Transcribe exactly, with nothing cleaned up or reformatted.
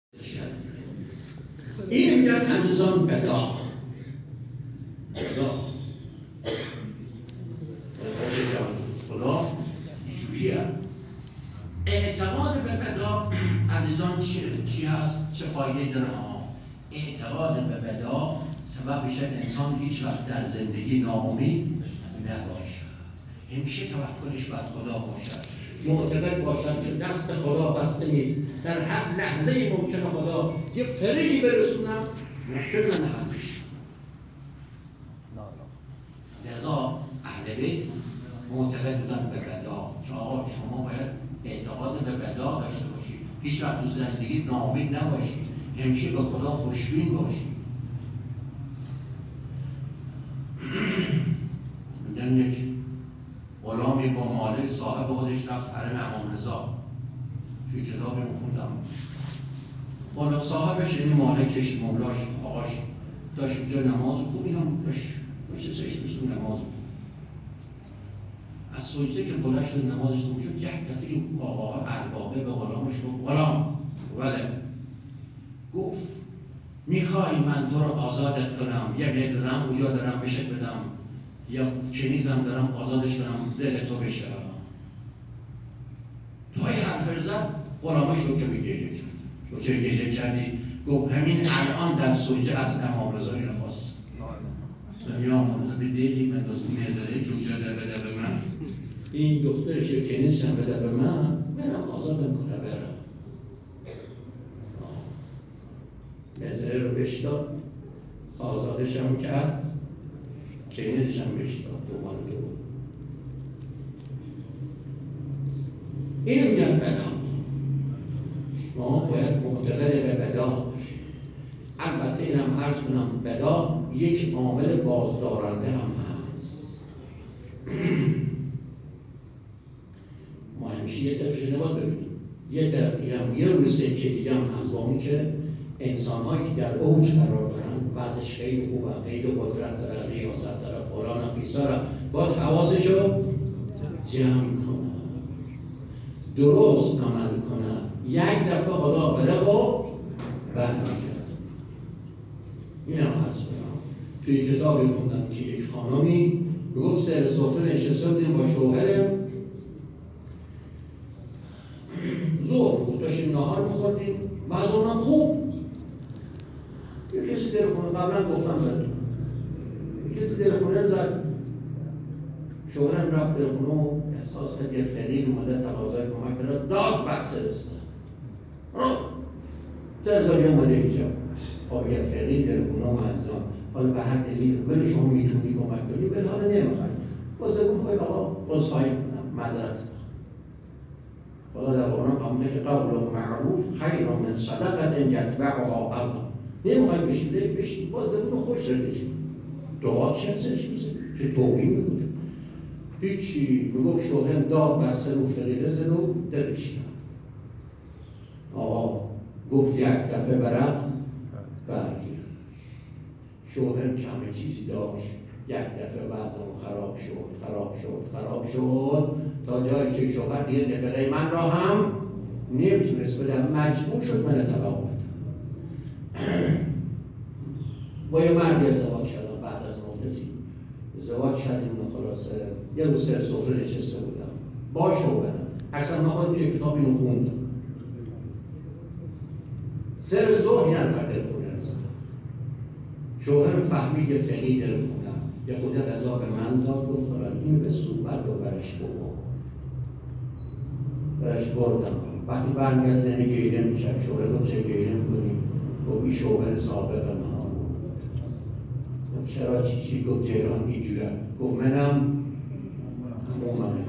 این میگن عزیزان بدا بدا خدا جوری هست. اعتقاد به بدا عزیزان چی هست؟ چه فایده داره؟ اعتقاد به بدا سبب میشه انسان هیچ وقت در زندگی ناامید نباشه، همیشه توکلش بر خدا باشد، معتقد باشد که دست خدا بسته نیست، در هر لحظه ممکنه خدا یه فرجی برسونم نشده نهندش. لذا اهل بیت معتقد بودن به بدا که آقا شما باید اعتقاد به بدا داشته باشید، هیچ وقت تو زندگی ناامید نباشید، همیشه به خدا خوشبین باشید. میگن یک غلامی با مالک صاحب خودش رفت حرم امام رضا، توی کتابی خوندم. بالا صاحبش این مالکش مولاش آقاش داشت اونجا نماز خوب اینم داشت باشه سهش بسون نماز از سجده که بلند شد نمازش رو شد، یک دفعه این آقا اربابه به غلامش گفت غلام ولی گفت میخوای من تو رو آزادت کنم، یه میزنم اونجا دارم بشت بدم یا کنیزم دارم آزادش کنم زل تو بشه. توی حرف زد غلامش رو که بگیره کرد تو چه گیله کردی؟ گفت همین الان در سجده از امام رضا اینو خواست یا مرزا بدهی من دوست میزده که اونجا در بده به من این دخترش یا کنیزشم بده به من منم آزادم کنه برم. مزره رو بشتاد آزادشم کرد، کنیزشم بشتاد دومان دو. اینو میگن بدا. ما باید معتقد به بدا باشیم. البته اینم عرض کنم بدا یک عامل بازدارنده هم هست. ما همیشه یه طرفش نباید ببینیم، یه طرف دیگه هم یه روی سکه دیگه هم هست با اون که انسان هایی که در اوج قرار دارن وضعش خیلی خوبه، خیلی قدرت داره، ریاست داره، فلان بیساره، باید حواسش رو جمع کنه، درست عمل کنه. یک دفعه خدا بره و برمیگرد. این هم عرض کنم توی کتابی خوندم که یک خانمی گفت سر سفره نشسته بودیم با شوهرم، ظهر بود داشتیم نهار می‌خوردیم، مزونم خوب یه کسی در خونه، قبلا گفتم بهتون یه کسی در خونه زد، شوهرم رفت در خونه و احساس کرد یه فقیر اومده تقاضای کمک کنه، داد بر سرستن ترزاری اومده اینجا آب یه فقیر در خونه و مزدان، حالا به هر دلیل ولی شما میتونی کمک کنی ولی حالا نمیخوای واسه اون خواهی آقا عذرخواهی کنم معذرت خدا در قرآن فرموده که قول معروف خیر من صدقه یتبعها اذی. نمیخوای بشیده بشید باز اون خوش ردش دعا چه هستش چه توهین میکنه هیچی. میگفت شوهرم داد بر سر و فقیره زد و دلش کرد. آقا گفت یک دفعه برم برگیر. شوهرم کم چیزی داشت، یک دفعه وضعم خراب شد خراب شد خراب شد تا جایی که شوهر دیگه نفقه من را هم نمیتونست بدم، مجبور شد من طلاق بدم. با یه مردی ازدواج کردم بعد از مدتی ازدواج کردیم و خلاصه یه روز سر سفره نشسته بودم با شوهرم، اصلا من خودم یه کتاب اینو خوندم، سر ظهر یه نفر تلفن رسید، شوهرم فهمید یه فقیر در خونم یه خود غذا به من داد، گفت فران این به صحبت و برش بابا برش بردم. وقتی برمیاد زنه گیره میشه، شوهر گفت چه گیره میکنیم؟ گفت این شوهر سابق من چرا چی چی؟ گفت تهران اینجوره. گفت منم مومنه